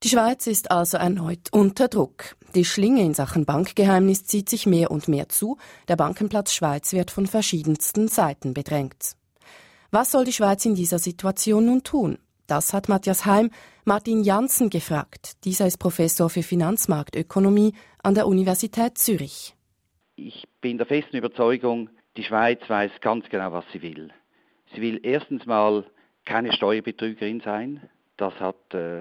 Die Schweiz ist also erneut unter Druck. Die Schlinge in Sachen Bankgeheimnis zieht sich mehr und mehr zu. Der Bankenplatz Schweiz wird von verschiedensten Seiten bedrängt. Was soll die Schweiz in dieser Situation nun tun? Das hat Matthias Heim Martin Janssen gefragt. Dieser ist Professor für Finanzmarktökonomie an der Universität Zürich. Ich bin der festen Überzeugung, die Schweiz weiß ganz genau, was sie will. Sie will erstens mal keine Steuerbetrügerin sein. Das hat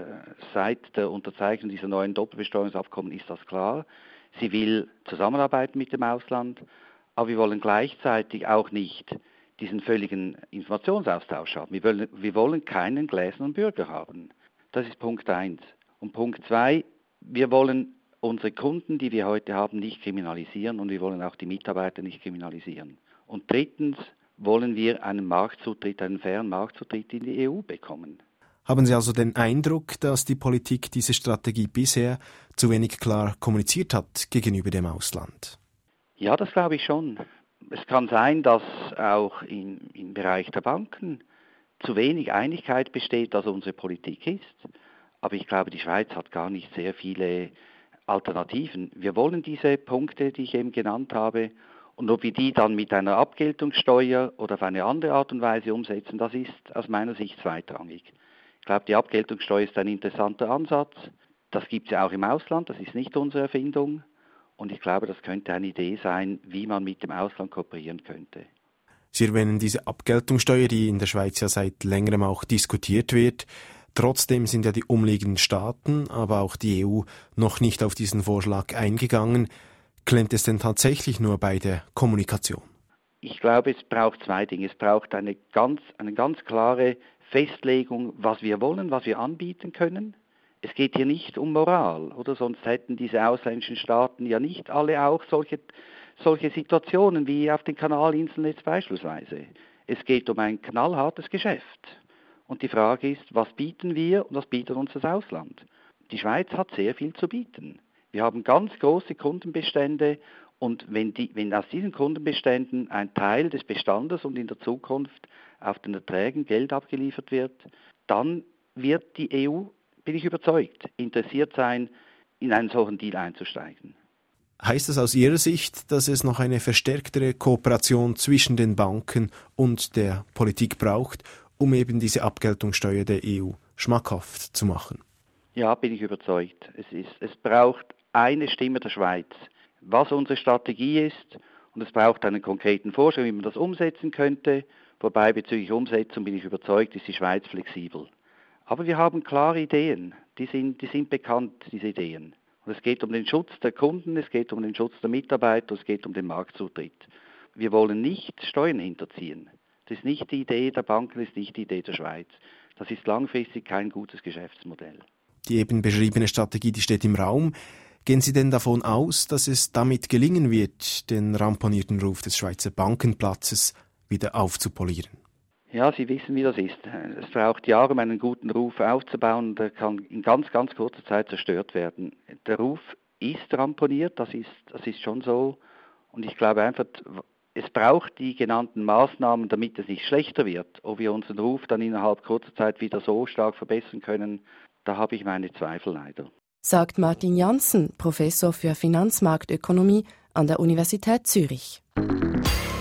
seit der Unterzeichnung dieser neuen Doppelbesteuerungsabkommen ist das klar. Sie will zusammenarbeiten mit dem Ausland, aber wir wollen gleichzeitig auch nicht diesen völligen Informationsaustausch haben. Wir wollen keinen gläsernen Bürger haben. Das ist Punkt 1. Und Punkt 2, wir wollen unsere Kunden, die wir heute haben, nicht kriminalisieren und wir wollen auch die Mitarbeiter nicht kriminalisieren. Und drittens wollen wir einen fairen Marktzutritt in die EU bekommen. Haben Sie also den Eindruck, dass die Politik diese Strategie bisher zu wenig klar kommuniziert hat gegenüber dem Ausland? Ja, das glaube ich schon. Es kann sein, dass auch im Bereich der Banken zu wenig Einigkeit besteht, dass unsere Politik ist. Aber ich glaube, die Schweiz hat gar nicht sehr viele Alternativen. Wir wollen diese Punkte, die ich eben genannt habe, und ob wir die dann mit einer Abgeltungssteuer oder auf eine andere Art und Weise umsetzen, das ist aus meiner Sicht zweitrangig. Ich glaube, die Abgeltungssteuer ist ein interessanter Ansatz. Das gibt es ja auch im Ausland, das ist nicht unsere Erfindung. Und ich glaube, das könnte eine Idee sein, wie man mit dem Ausland kooperieren könnte. Sie erwähnen diese Abgeltungssteuer, die in der Schweiz ja seit längerem auch diskutiert wird. Trotzdem sind ja die umliegenden Staaten, aber auch die EU noch nicht auf diesen Vorschlag eingegangen. Klemmt es denn tatsächlich nur bei der Kommunikation? Ich glaube, es braucht zwei Dinge. Es braucht eine ganz klare Festlegung, was wir wollen, was wir anbieten können. Es geht hier nicht um Moral, oder? Sonst hätten diese ausländischen Staaten ja nicht alle auch solche Situationen wie auf den Kanalinseln jetzt beispielsweise. Es geht um ein knallhartes Geschäft. Und die Frage ist, was bieten wir und was bietet uns das Ausland? Die Schweiz hat sehr viel zu bieten. Wir haben ganz große Kundenbestände und wenn aus diesen Kundenbeständen ein Teil des Bestandes und in der Zukunft auf den Erträgen Geld abgeliefert wird, dann wird die EU, bin ich überzeugt, interessiert sein, in einen solchen Deal einzusteigen. Heißt das aus Ihrer Sicht, dass es noch eine verstärktere Kooperation zwischen den Banken und der Politik braucht, um eben diese Abgeltungssteuer der EU schmackhaft zu machen? Ja, bin ich überzeugt. Es braucht eine Stimme der Schweiz, was unsere Strategie ist, und es braucht einen konkreten Vorschlag, wie man das umsetzen könnte, wobei bezüglich Umsetzung bin ich überzeugt, ist die Schweiz flexibel. Aber wir haben klare Ideen, die sind bekannt, diese Ideen. Und es geht um den Schutz der Kunden, es geht um den Schutz der Mitarbeiter, es geht um den Marktzutritt. Wir wollen nicht Steuern hinterziehen. Das ist nicht die Idee der Banken, das ist nicht die Idee der Schweiz. Das ist langfristig kein gutes Geschäftsmodell. Die eben beschriebene Strategie, die steht im Raum. Gehen Sie denn davon aus, dass es damit gelingen wird, den ramponierten Ruf des Schweizer Bankenplatzes wieder aufzupolieren? Ja, Sie wissen, wie das ist. Es braucht Jahre, um einen guten Ruf aufzubauen, und der kann in ganz kurzer Zeit zerstört werden. Der Ruf ist ramponiert, das ist schon so. Und ich glaube einfach, es braucht die genannten Maßnahmen, damit es nicht schlechter wird. Ob wir unseren Ruf dann innerhalb kurzer Zeit wieder so stark verbessern können, da habe ich meine Zweifel leider. Sagt Martin Janssen, Professor für Finanzmarktökonomie an der Universität Zürich.